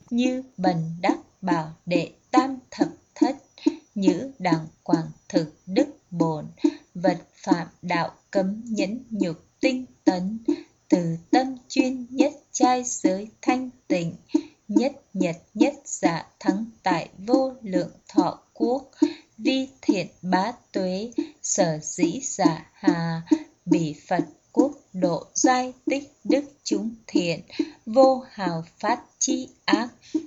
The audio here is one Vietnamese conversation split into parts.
như bần đắc bảo đệ tam thập thất, nhữ đàng quảng thực đức bổn, vật phạm đạo cấm nhẫn nhục tinh tấn, từ tâm chuyên nhất trai giới thanh tịnh, nhất nhật nhất dạ thắng tại vô lượng thọ quốc, vi thiện bá tuế, sở dĩ giả hà, bỉ Phật quốc độ giai tích đức chúng thiện, vô hào phát chi ác,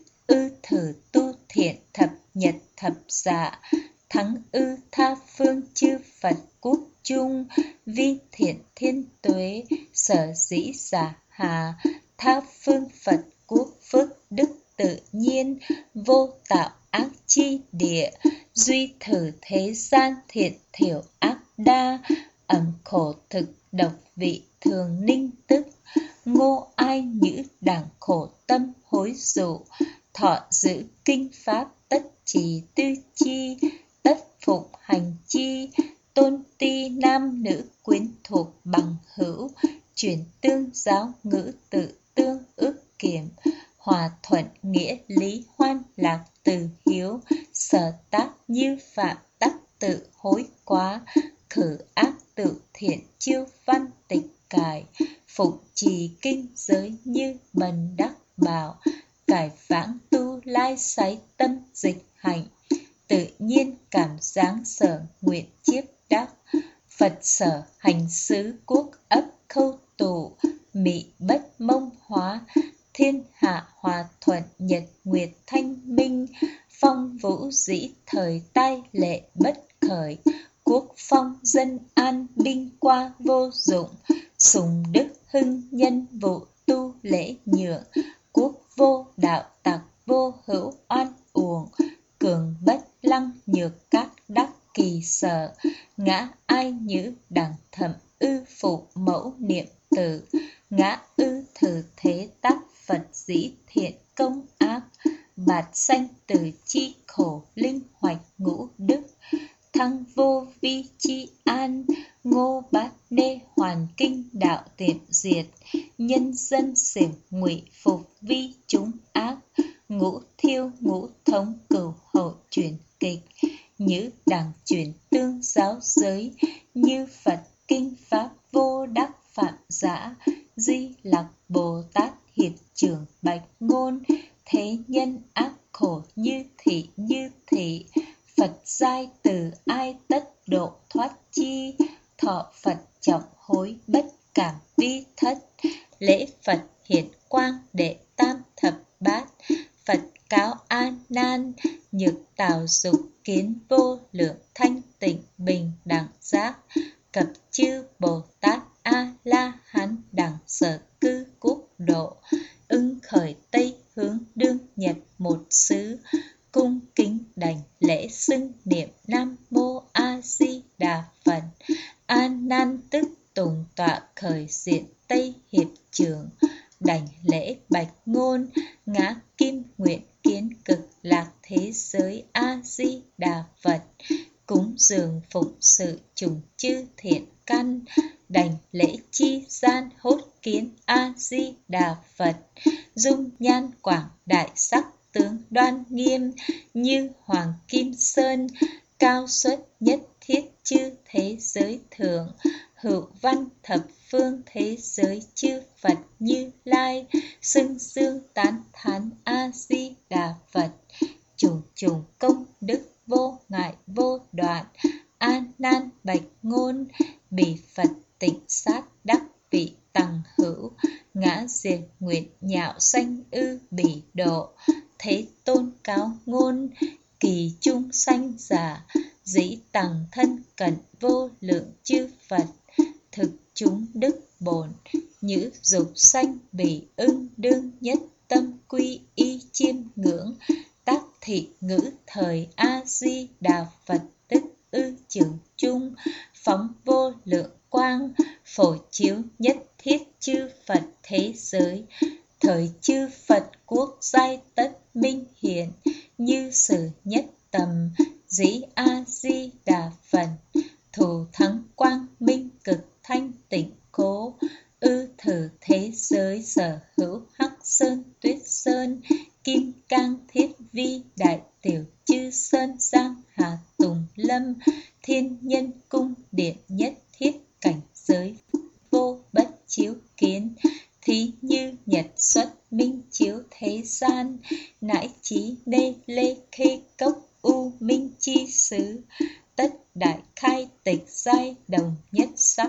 ư thử tu thiện thập nhật thập dạ, thắng ư tha phương chư Phật quốc chung, vi thiện thiên tuế, sở dĩ giả hà, tha phương Phật quốc phước đức tự nhiên, vô tạo ác chi địa, duy thử thế gian thiện thiểu ác đa, ẩm khổ thực độc vị thường ninh tức, ngô ai nhữ đẳng khổ tâm hối dụ, thọ giữ kinh pháp tất trì tư chi, tất phụng hành chi, tôn ti nam nữ quyến thuộc bằng hữu, chuyển tương giáo ngữ tự tương ước kiểm, hòa thuận nghĩa lý hoan lạc từ hiếu, sở tác như phạm tắc tự hối quá, khử ác tự thiện chiêu văn tịch cải, phụng trì kinh giới như bần đắc bảo, cải vãng tu lai sái tâm dịch hạnh, tự nhiên cảm giáng sở nguyện chiếp đắc, Phật sở hành xứ quốc ấp khâu tụ, mị bất mông hóa, thiên hạ hòa thuận nhật nguyệt thanh minh, phong vũ dĩ thời tai lệ bất khởi, quốc phong dân an binh qua vô dụng, sùng đức hưng nhân vụ tu lễ nhượng, quốc vô đạo tặc vô hữu oan uổng, cường bất lăng nhược các đắc kỳ sở, ngã ai nhữ đẳng thẩm ư phụ mẫu niệm tử, ngã ư thử thế tác Phật dĩ thiện công ác, bạt sanh từ chi khổ linh hoạch ngũ đức, thăng vô vi chi an, ngô bát nê hoàn kinh đạo tiện diệt, nhân dân xỉm ngụy phục vi chúng ác, ngũ thiêu ngũ thống cửu hậu chuyển kịch, như đẳng chuyển tương giáo giới, như Phật kinh pháp vô đắc phạm giả, di lặc Bồ Tát hiệp trưởng bạch ngôn, thế nhân ác khổ như thị, Phật giai từ ai tất độ thoát chi, thọ Phật trọng hối bất cảm vi thất, lễ Phật hiển quang đệ tam thập bát, Phật cáo A Nan, nhược tào dục kiến vô lượng thanh tịnh bình đẳng giác, cập chư Bồ Tát A La Hán đẳng sở cư quốc độ, ưng khởi tây hướng đương nhật một xứ, cung kính đảnh lễ xưng niệm Nam Mô A Di Đà Phật, A Nan tức tùng tọa khởi diện tây hiệp trường, đảnh lễ bạch ngôn, ngã kim nguyện kiến cực lạc thế giới A Di Đà Phật, cúng dường phụng sự trùng chư thiện căn, đảnh lễ chi gian hốt kiến A Di Đà Phật, dung nhan quảng đại sắc tướng đoan nghiêm, như hoàng kim sơn, cao xuất nhất thiết chư thế giới thượng, hữu văn thập phương thế giới chư Phật Như Lai, xưng dương tán thán A Di Đà Phật, trùng trùng công đức vô ngại vô đoạn, A Nan bạch ngôn, bỉ Phật tịnh sát đắc vị tằng hữu, ngã diệt nguyện nhạo sanh ư bỉ độ, Thế Tôn cáo ngôn, kỳ chung sanh giả, dĩ tằng thân cận vô lượng chư Phật, thực chúng đức bổn, nhữ dục sanh bỉ ưng đương nhất tâm quy y chiêm ngưỡng, tác thị ngữ thời A Di Đà Phật tức ư trường chung, phóng vô lượng quang, phổ chiếu nhất thiết chư Phật thế giới, thời chư Phật quốc giai tất minh hiển, như sử nhất tầm, dĩ A Di Đà Phật, thù thắng quang minh cực thanh tịnh cố, ư thử thế giới sở hữu hắc sơn tuyết sơn, kim cang thiết vi, đại tiểu chư sơn giang hà tùng lâm, thiên nhân cung điện nhất thiết cảnh giới vô bất chiếu kiến. Thí như nhật xuất minh chiếu thế gian, nãi trí nê lê khê cốc u minh chi xứ, tất đại khai tịch giai đồng nhất sắc.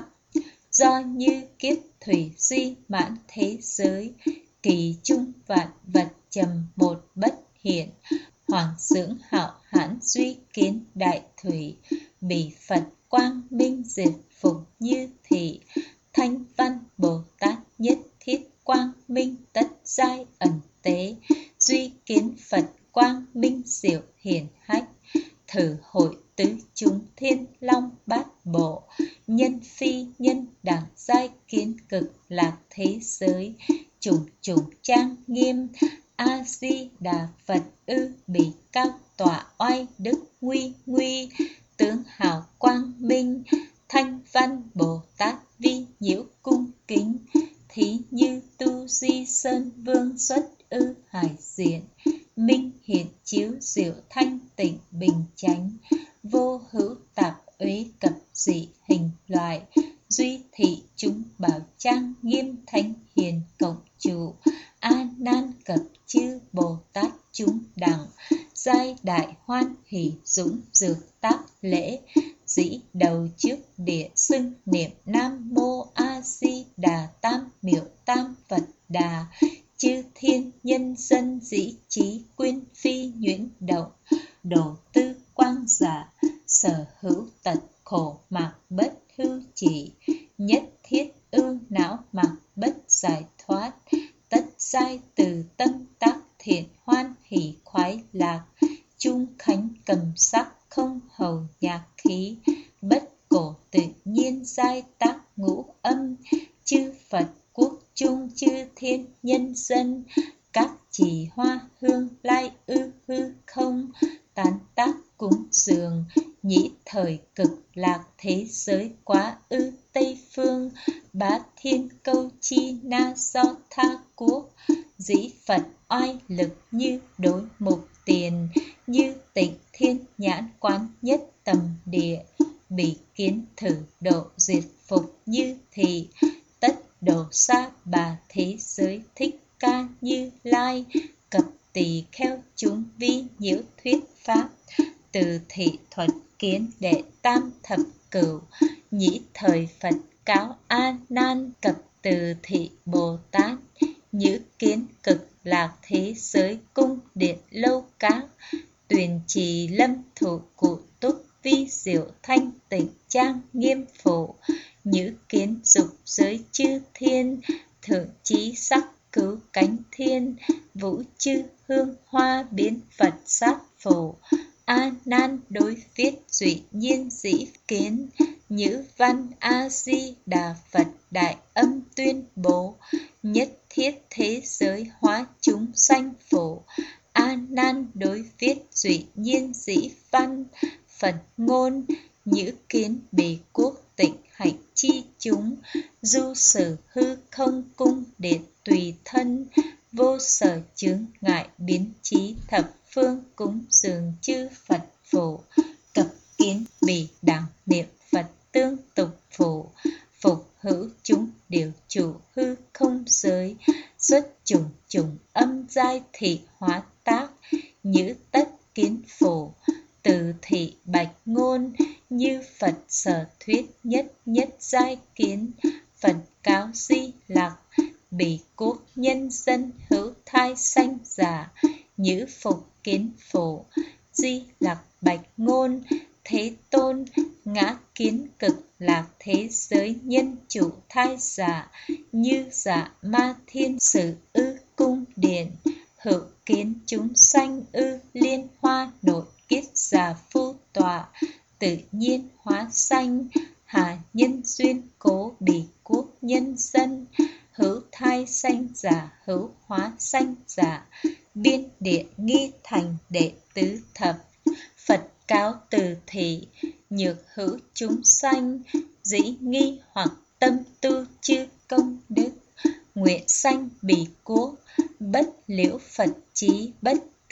Do như kiếp thủy duy mãn thế giới, kỳ trung vạn vật trầm một bất hiện. Hoàng dưỡng hạo hãn duy kiến đại thủy, bỉ Phật quang minh diệt phục như thị. Thanh văn Bồ Tát nhất thiết quang minh tất giai ẩn tế, duy kiến Phật quang minh diệu hiển hách. Thử hội tứ chúng thiên long bát bộ, nhân phi nhân đẳng giai kiến cực lạc thế giới. Chủng chủng trang nghiêm, A Di Đà Phật ư bỉ cao tọa oai đức nguy nguy. Tướng hào quang minh, thanh văn Bồ Tát vi nhiễu cung kính. Thí như tu di sơn vương xuất ư hải diện, minh hiện chiếu diệu thanh tịnh bình chánh. Vô hữu tạp uế cập dị hình loại, duy thị chúng bảo trang nghiêm thánh hiền cộng trụ. A nan cập chư Bồ Tát chúng đẳng, giai đại hoan hỷ dũng dược tác lễ. Dĩ đầu trước địa xưng niệm Nam Mô A Di Đà Tam Miệu Tam Phật Đà. Chư thiên nhân dân dĩ trí quyên phi nhuyễn động, đồ tư quang giả, sở hữu tật khổ mạc bất hư chỉ. Nhất thiết ưu não mạc bất giải thoát, tất giai từ tâm tác thiện hoan hỷ khoái lạc. Trung khánh cầm sắc không hầu nhạc khí, bất cổ tự nhiên giai tác ngũ âm. Chư Phật quốc trung chư thiên nhân dân, các chỉ hoa hương lai ư hư không. Tán tác cúng dường, nhĩ thời cực lạc thế giới quá ư Tây phương. Bá thiên câu chi na do tha quốc, dĩ Phật oai lực như đối mục tiền. Như tịnh thiên nhãn quán nhất tầm địa, bỉ kiến thử độ diệt phục như thị. Tất độ xa bà thế giới thích ca Như Lai, cập tỳ kheo chúng vi nhiễu thuyết pháp. Từ thị thuật kiến đệ tam thập cửu, nhĩ thời Phật cáo A Nan cập từ thị Bồ Tát. Nhữ kiến cực lạc thế giới cung điện lâu các, tuyền trì lâm thủ cụ túc vi diệu thanh tịnh trang nghiêm phổ. Nhữ kiến dục giới chư thiên, thượng trí sắc cứu cánh thiên. Vũ chư hương hoa biến Phật sát phổ, A Nan đối viết duy nhiên dĩ kiến. Nhữ văn A Di Đà Phật đại âm tuyên bố, nhất thiết thế giới hóa chúng sanh phổ. A Nan đối viết duy nhiên dĩ văn. Phật ngôn nhữ kiến bỉ quốc tịnh hạnh chi chúng, du sử hư không cung điện tùy thân. Vô sở chướng ngại biến trí thập phương cúng dường chư Phật phổ. Cập kiến bỉ đẳng niệm Phật tương tục phổ, phục hữu chúng điều chủ hư không giới. Xuất chủng chủng âm giai thị hóa tác, nhữ tất kiến phổ. Từ thị bạch ngôn như Phật sở thuyết nhất nhất giai kiến. Phật cáo di lạc, bỉ quốc nhân dân hữu thai sanh giả. Nhữ phục kiến phổ, di lạc bạch ngôn. Thế tôn ngã kiến cực lạc thế giới nhân chủ thai giả. Như giả ma thiên sử ư cung điện, hữu kiến chúng sanh ư liên hoa nội kiết già phu tọa. Tự nhiên hóa sanh, hà nhân duyên cố bỉ quốc nhân dân. Hữu thai sanh giả, hữu hóa sanh giả. Biên địa nghi thành đệ tứ thập. Phật cáo từ thị, nhược hữu chúng sanh. Dĩ nghi hoặc tâm tu chư công đức, nguyện sanh bỉ quốc. Bất liễu Phật chí, bất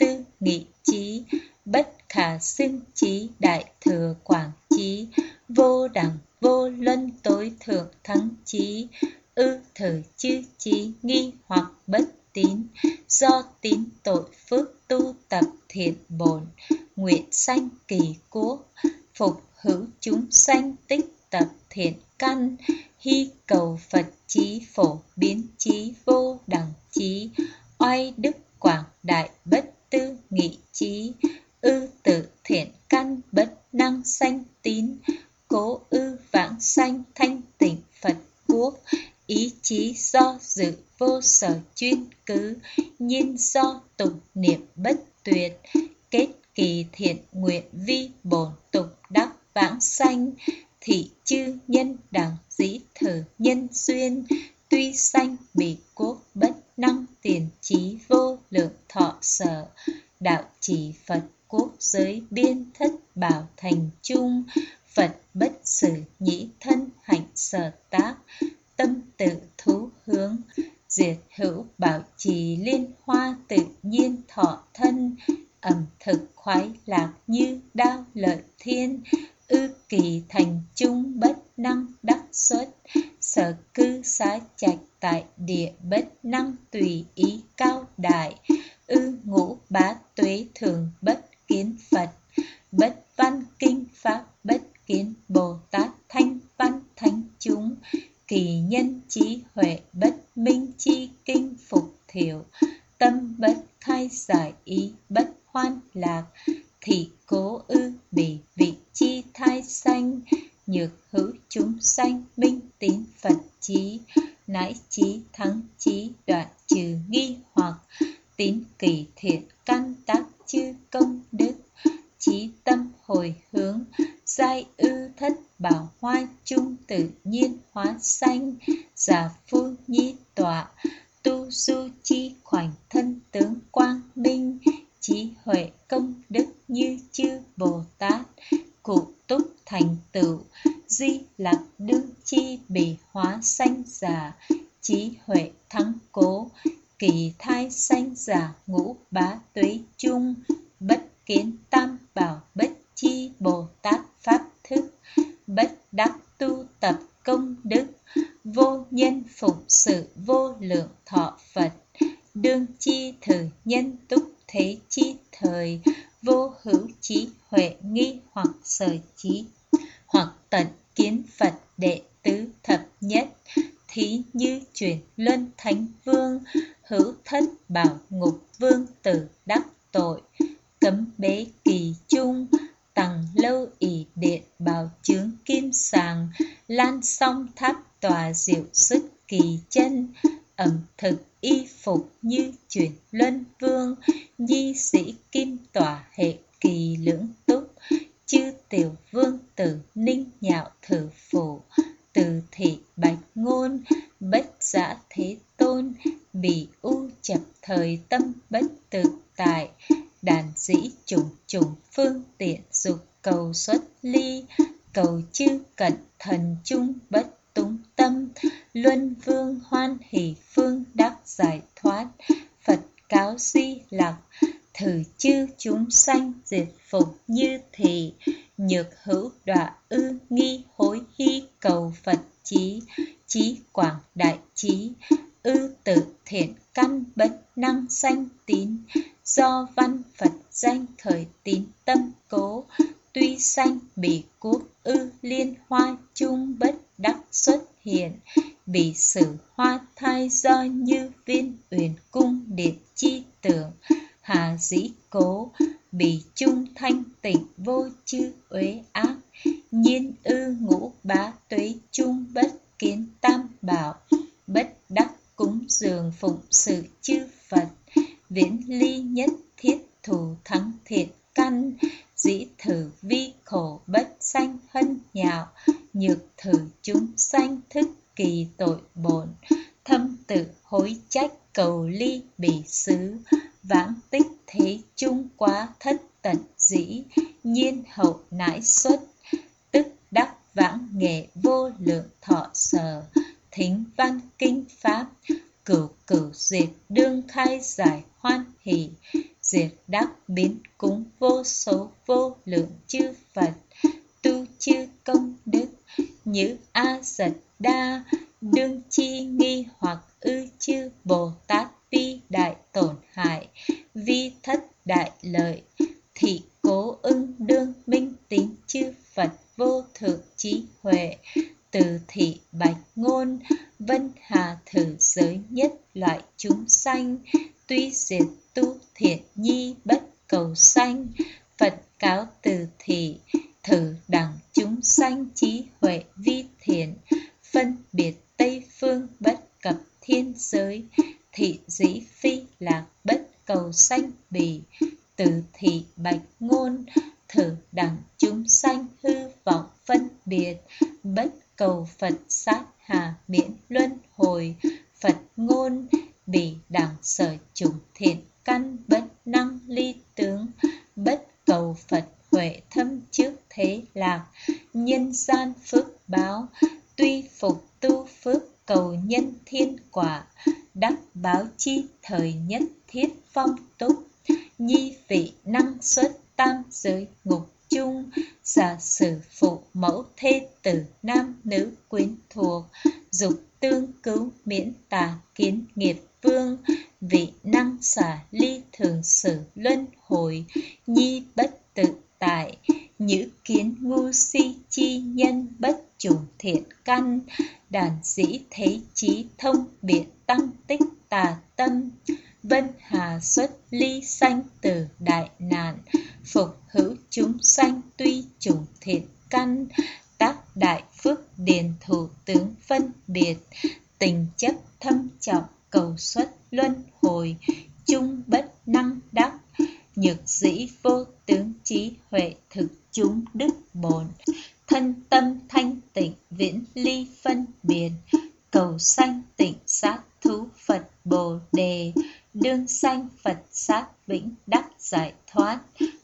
tư nghị trí, bất khả xưng trí, đại thừa quảng trí, vô đẳng vô luân tối thượng thắng trí, ư thử chư trí, nghi hoặc bất tín, do tín tội phước tu tập thiện bổn, nguyện sanh kỳ quốc, phục hữu chúng sanh tích tập thiện căn, hy cầu Phật trí, phổ biến trí, vô đẳng trí, oai đức quảng đại, bất tư nghị trí, ư tự thiện căn, bất năng sanh tín, cố ư vãng sanh thanh tịnh Phật quốc, ý chí do dự vô sở chuyên cứ, nhiên do tụng niệm bất tuyệt, kết kỳ thiện nguyện vi bổn tục đắc vãng sanh, thị chư nhân đẳng dĩ thử nhân duyên, tuy sanh bỉ quốc bất năng tiền trí, vô lượng thọ sở, đạo trì Phật quốc giới biên thất bảo thành trung, Phật bất xử nhĩ thân hạnh sở tác, tâm tự thú hướng, diệt hữu bảo trì liên hoa tự nhiên thọ thân, ẩm thực khoái lạc như đao lợi thiên, ư kỳ thành trung bất năng đắc xuất, sở cư xá trạch tại địa bất năng tùy ý cao đại, ư ngũ bá tuế thường bất kiến Phật, bất văn kinh pháp bất kiến Bồ Tát thanh văn thánh chúng, kỳ nhân trí huệ bất minh chi kinh phục thiểu, tâm bất khai giải ý bất hoan lạc, thị cố ư bỉ vị chi thai sanh, nhược hữu chúng sanh minh tín Phật trí, nãi trí thắng trí, đoạn trừ nghi hoặc, tín kỳ thiện căn tác chư công đức, trí tâm hồi hướng, giai ư thất bảo hoa chung tự nhiên hóa sanh, giả phu nhi tọa, tu du chi khoảnh thân tướng quang minh, trí huệ công đức như chư Bồ Tát, cụ túc thành tựu, di lặc đương chi bỉ hóa sanh giả, trí huệ thắng cố, kỳ thai sanh giả ngũ bá tuế chung, bất kiến tam bảo bất chi Bồ Tát pháp thức, bất đắc tu tập công đức, vô nhân phụng sự vô lượng thọ Phật, đương chi thử nhân túc thế chi thời, vô hữu trí huệ nghi hoặc sở trí, hoặc tận kiến Phật đệ tứ thập nhất, thí như chuyển luân thánh vương, hữu thất bảo ngục vương tử đắc tội, cấm bế kỳ chung, tằng lâu ỷ điện bảo chướng kim sàng, lan song tháp tòa diệu sức kỳ chân, ẩm thực y phục như chuyển luân vương, nhi sĩ kim tỏa hệ kỳ lưỡng túc, chư tiểu vương tử ninh nhạo thử phủ, từ thị bạch ngôn, bất giã thế tôn, bỉ u chập thời tâm bất tự tại, đàn dĩ chủng chủng phương tiện dục cầu xuất ly, cầu chư cận thần chung bất túng tâm, luân vương hoan hỷ phương đắc giải thoát, Phật cáo di lặc, thử chư chúng sanh diệt phục như thị, nhược hữu đọa ư nghi hối hy cầu Phật trí, trí quảng đại trí, ư tự thiện căn bất năng sanh tín, do văn Phật danh khởi tín tâm cố, tuy sanh bỉ quốc ư liên hoa chung bất đắc xuất hiện, bỉ sử hoa thai do như viên uyển cung điện chi tưởng, hà dĩ cố, bỉ chung thanh tịnh vô chư uế ác, nhiên ư ngũ bá tuế chung bất kiến tam bảo, bất đắc cúng dường phụng sự chư Phật, viễn ly nhất thiết thủ thắng thiện căn, dĩ thử vi khổ bất sanh hân nhạo, nhược thử chúng sanh thức kỳ tội bổn, thâm tự hối trách cầu ly bỉ xứ, vãng tích thế chung quá thất tận dĩ, nhiên hậu nãi xuất, tức đắc vãng nghệ vô lượng thọ sở, thính văn kinh pháp, cửu cửu diệt đương khai giải hoan hỷ, diệt đắc biến cúng vô số vô lượng chư Phật, tu chư công đức như A Dật Đa, đương chi nghi hoặc ư chư Bồ Tát vi đại tổn hại, vi thất đại lợi, thị cố ưng đương minh tín chư Phật vô thượng trí huệ, từ thị bạch ngôn, vân hà thử giới nhất loại chúng sanh, tuy diệt tu thiện nhi bất cầu sanh, Phật cáo từ thị, thử đẳng chúng sanh trí huệ vi thiện, phân biệt Tây phương bất cập thiên giới, thị dĩ phi lạc bất cầu sanh bì, từ thị bạch ngôn, thử đẳng chúng sanh hư vọng phân biệt, bất cầu Phật sát hà miễn luân hồi, Phật ngôn, bì đẳng sở chủng thiện căn bất năng ly tướng, bất cầu Phật huệ thâm trước thế lạc, nhân gian phước báo, tuy phục tu phước cầu nhân thiên quả, đắc báo chi thời nhất thiết phong túc, nhi vị năng xuất tam giới ngục chung, giả sử phụ mẫu thê tử nam nữ quyến thuộc, dục tương cứu miễn tà kiến nghiệp vương, vị năng xả ly thường xử luân hồi, nhi bất tự tại, nhữ kiến ngu si chi nhân bất chủng thiện căn, đàn dĩ thế trí thông biện tăng tích tà tâm, vân hà xuất ly sanh tử đại nạn, phục hữu chúng sanh tuy chủng thiện căn, tác đại phước điền thủ tướng phân biệt, tình chấp thâm trọng cầu xuất luân hồi, chung bất năng đắc, nhược dĩ vô tướng trí huệ thực chúng đức bổn, thân tâm thanh tịnh viễn ly phân biệt, cầu sanh tịnh sát thú Phật Bồ Đề, đương sanh Phật sát vĩnh đắc giải thoát,